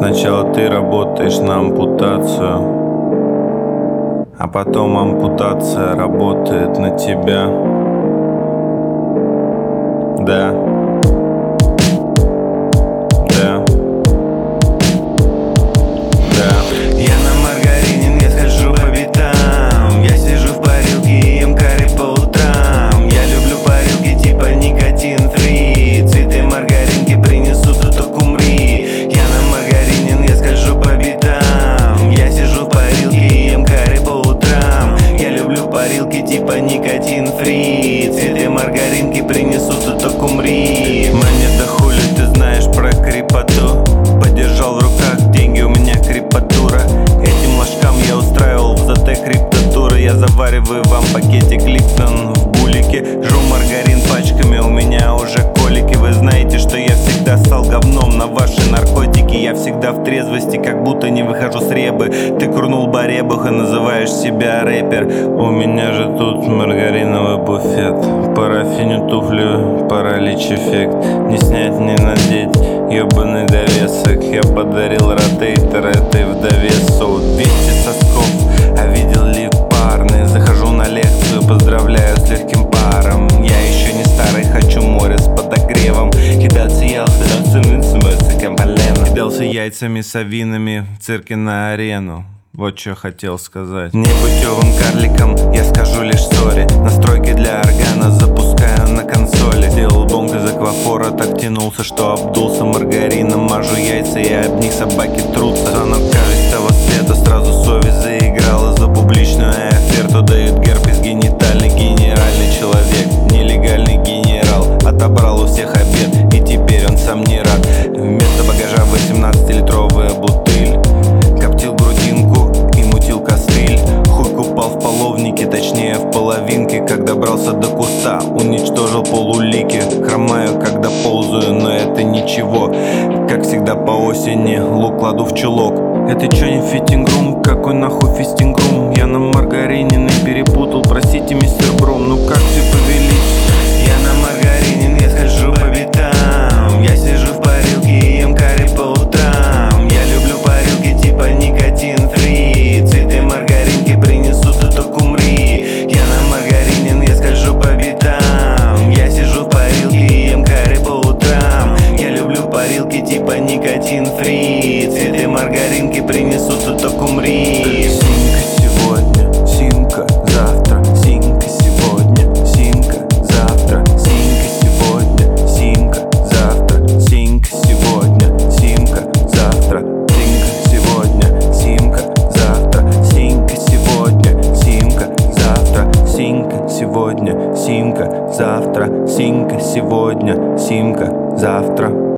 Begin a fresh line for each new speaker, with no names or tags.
Сначала ты работаешь на ампутацию, а потом ампутация работает на тебя. Да. Да. Да.
Я на маргаринин, я схожу по битам. Я сижу в парилке и ем карри по утрам. Я люблю парилки типа никотин-фри. Цветы маргаринки принесут, то только умри. Я на маргаринин, я схожу по битам. Я сижу в парилке и ем карри по утрам. Я люблю парилки типа никотин-фри. Цветы маргаринки принесут, то только умри.
Монета хули, ты знаешь про крипоту. Подержал в руках деньги, у меня крипатура. Этим ложкам я устраивал в ЗТ криптатуры. Я завариваю вам пакетик Липтон в булике. Жру маргарин пачками, у меня уже колики. Вы знаете, что я всегда стал говном на ваши наркотики. Я всегда в трезвости, как будто не выхожу с ребы. Ты курнул баребух и называешь себя рэпер. У меня же тут маргариновый буфет. Парафиню туфлю, паралич эффект. Не снять, не надеть, ёбаный довесок. Я подарил ротейтер этой вдове. 200 сосков, а видел ли парные? Захожу на лекцию, поздравляю с легким паром. Я еще не старый, хочу море с подогревом. Кидаться кидался яйцами совиными в цирке на арену. Вот что хотел сказать. Непутевым карликом я скажу лишь сори. Настройки для органа запускаю на консоли. Сделал бонг из аквафора, так тянулся, что обдулся маргарином. Мажу яйца и об них собаки трутся. Звонок, кажется, того света, сразу совесть заиграла. За публичную оферту дают герпес генитальный. Генеральный человек, нелегальный генерал. Отобрал у всех обед, и теперь он сам не рад. Вместо багажа 18-литровая бутыль. Коптил грудинку и мутил костыль. Хуй купал в половнике, точнее в половинке. Как добрался до куста, уничтожил полулики. Хромаю, когда ползаю, но это ничего. Как всегда по осени, лук кладу в чулок. Это чё не фитингрум? Какой нахуй фистингрум? Я на маргарине перепутал, простите, мистер Бром. Ну как все повели?
Я на маргаринин, я схожу по битам. Я сижу в парилке и ем карри по утрам. Я люблю парилки типа никотин-фри. Цветы маргаринки принесут, то только умри. Я на маргаринин, я схожу по битам. Я сижу в парилке и ем карри по утрам. Я люблю парилки типа никотин-фри. Цветы маргаринки принесут, то только умри.
Синька сегодня, синька завтра. Синька сегодня, синька завтра. Синька сегодня, синька завтра. Синька сегодня, синька завтра. Синька сегодня, синька завтра. Синька сегодня, синька завтра. Синька сегодня, синька завтра. Синька сегодня, синька завтра.